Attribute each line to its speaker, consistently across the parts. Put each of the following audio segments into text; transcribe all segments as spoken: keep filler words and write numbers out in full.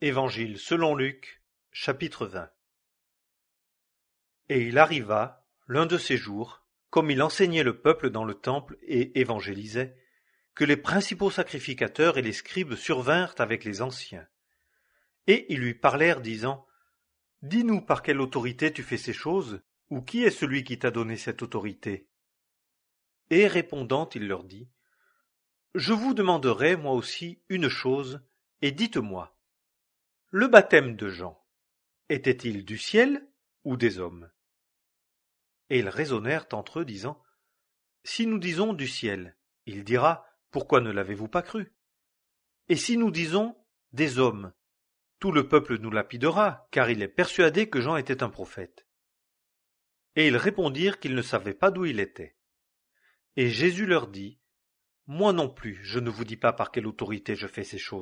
Speaker 1: Évangile selon Luc, chapitre vingt. Et il arriva, l'un de ces jours, comme il enseignait le peuple dans le temple et évangélisait, que les principaux sacrificateurs et les scribes survinrent avec les anciens. Et ils lui parlèrent, disant, « Dis-nous par quelle autorité tu fais ces choses, ou qui est celui qui t'a donné cette autorité ?» Et répondant, il leur dit, « Je vous demanderai, moi aussi, une chose, et dites-moi. Le baptême de Jean, était-il du ciel ou des hommes ?» Et ils raisonnèrent entre eux, disant, « Si nous disons du ciel, il dira, pourquoi ne l'avez-vous pas cru? Et si nous disons des hommes, tout le peuple nous lapidera, car il est persuadé que Jean était un prophète. » Et ils répondirent qu'ils ne savaient pas d'où il était. Et Jésus leur dit, « Moi non plus, je ne vous dis pas par quelle autorité je fais ces choses. »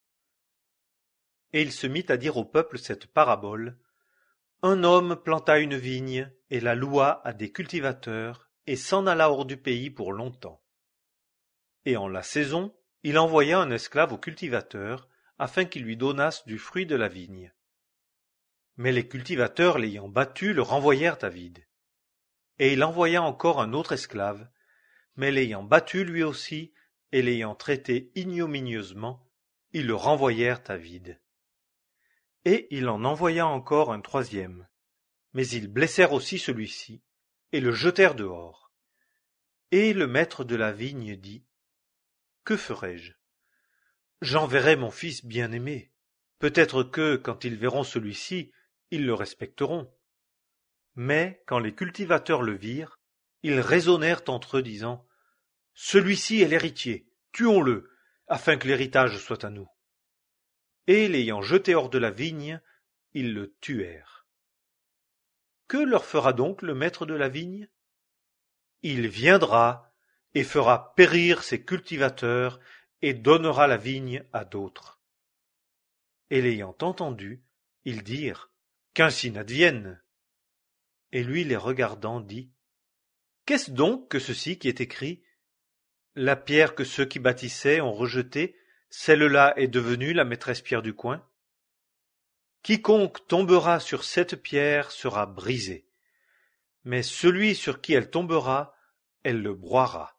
Speaker 1: Et il se mit à dire au peuple cette parabole. Un homme planta une vigne, et la loua à des cultivateurs, et s'en alla hors du pays pour longtemps. Et en la saison, il envoya un esclave aux cultivateurs, afin qu'ils lui donnassent du fruit de la vigne. Mais les cultivateurs, l'ayant battu, le renvoyèrent à vide. Et il envoya encore un autre esclave, mais l'ayant battu lui aussi, et l'ayant traité ignominieusement, ils le renvoyèrent à vide. Et il en envoya encore un troisième, mais ils blessèrent aussi celui-ci, et le jetèrent dehors. Et le maître de la vigne dit, « Que ferai-je? J'enverrai mon fils bien-aimé. Peut-être que, quand ils verront celui-ci, ils le respecteront. » Mais, quand les cultivateurs le virent, ils raisonnèrent entre eux, disant, « Celui-ci est l'héritier, tuons-le, afin que l'héritage soit à nous. » Et l'ayant jeté hors de la vigne, ils le tuèrent. Que leur fera donc le maître de la vigne? Il viendra et fera périr ses cultivateurs et donnera la vigne à d'autres. Et l'ayant entendu, ils dirent, qu'ainsi n'advienne. Et lui les regardant dit, qu'est-ce donc que ceci qui est écrit? La pierre que ceux qui bâtissaient ont rejetée, celle-là est devenue la maîtresse pierre du coin. Quiconque tombera sur cette pierre sera brisé, mais celui sur qui elle tombera, elle le broiera.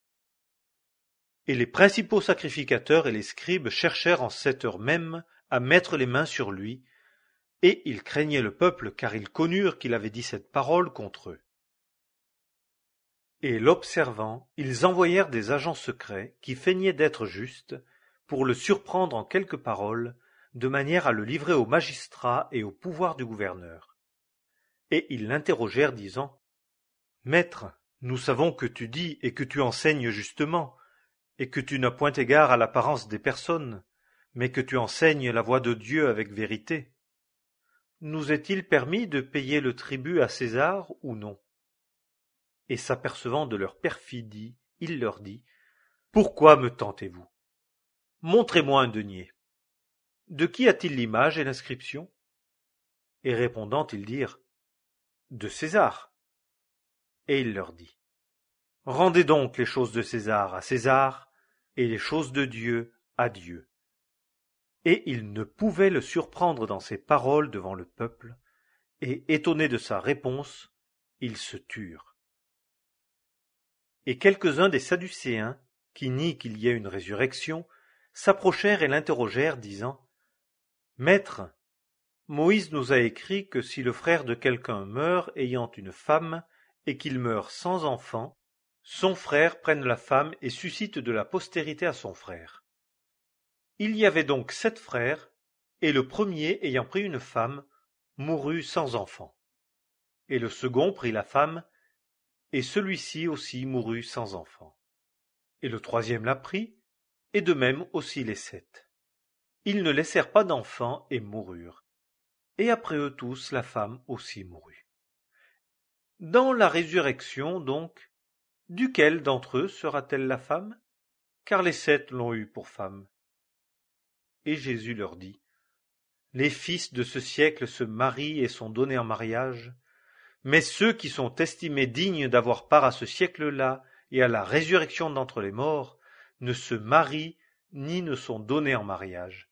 Speaker 1: Et les principaux sacrificateurs et les scribes cherchèrent en cette heure même à mettre les mains sur lui, et ils craignaient le peuple, car ils connurent qu'il avait dit cette parole contre eux. Et l'observant, ils envoyèrent des agents secrets qui feignaient d'être justes, pour le surprendre en quelques paroles, de manière à le livrer aux magistrats et au pouvoir du gouverneur. Et ils l'interrogèrent, disant, « Maître, nous savons que tu dis et que tu enseignes justement, et que tu n'as point égard à l'apparence des personnes, mais que tu enseignes la voie de Dieu avec vérité. Nous est-il permis de payer le tribut à César ou non? » Et s'apercevant de leur perfidie, il leur dit, « Pourquoi me tentez-vous? Montrez-moi un denier. De qui a-t-il l'image et l'inscription? » Et répondant, ils dirent, « De César. » Et il leur dit, « Rendez donc les choses de César à César, et les choses de Dieu à Dieu. » Et ils ne pouvaient le surprendre dans ses paroles devant le peuple, et étonnés de sa réponse, ils se turent. Et quelques-uns des Sadducéens, qui nient qu'il y ait une résurrection, s'approchèrent et l'interrogèrent, disant, « Maître, Moïse nous a écrit que si le frère de quelqu'un meurt ayant une femme, et qu'il meurt sans enfant, son frère prenne la femme et suscite de la postérité à son frère. Il y avait donc sept frères, et le premier ayant pris une femme, mourut sans enfant. Et le second prit la femme, et celui-ci aussi mourut sans enfant. Et le troisième la prit, et de même aussi les sept. Ils ne laissèrent pas d'enfants et moururent. Et après eux tous, la femme aussi mourut. Dans la résurrection, donc, duquel d'entre eux sera-t-elle la femme? Car les sept l'ont eue pour femme. » Et Jésus leur dit, « Les fils de ce siècle se marient et sont donnés en mariage, mais ceux qui sont estimés dignes d'avoir part à ce siècle-là et à la résurrection d'entre les morts ne se marient ni ne sont donnés en mariage,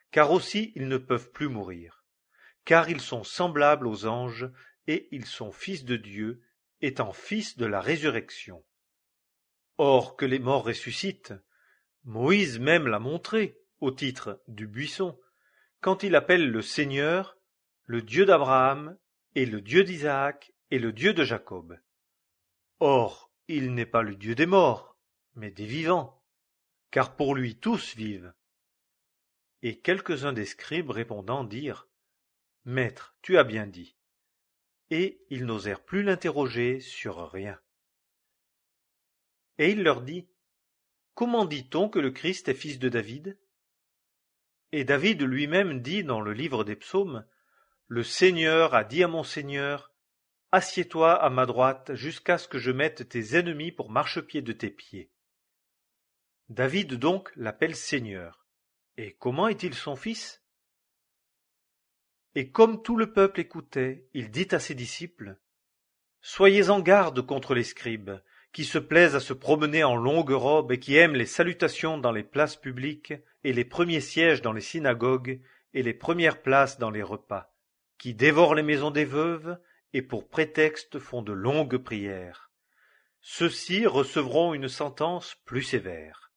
Speaker 1: car aussi ils ne peuvent plus mourir, car ils sont semblables aux anges, et ils sont fils de Dieu, étant fils de la résurrection. Or que les morts ressuscitent, Moïse même l'a montré, au titre du buisson, quand il appelle le Seigneur, le Dieu d'Abraham, et le Dieu d'Isaac, et le Dieu de Jacob. Or, il n'est pas le Dieu des morts, mais des vivants, car pour lui tous vivent. Et quelques-uns des scribes répondant dirent, Maître, tu as bien dit. Et ils n'osèrent plus l'interroger sur rien. Et il leur dit, Comment dit-on que le Christ est fils de David? Et David lui-même dit dans le livre des psaumes, Le Seigneur a dit à mon Seigneur, Assieds-toi à ma droite jusqu'à ce que je mette tes ennemis pour marchepied de tes pieds. David donc l'appelle Seigneur. Et comment est-il son fils? Et comme tout le peuple écoutait, il dit à ses disciples, Soyez en garde contre les scribes, qui se plaisent à se promener en longues robes et qui aiment les salutations dans les places publiques et les premiers sièges dans les synagogues et les premières places dans les repas, qui dévorent les maisons des veuves et pour prétexte font de longues prières. Ceux-ci recevront une sentence plus sévère.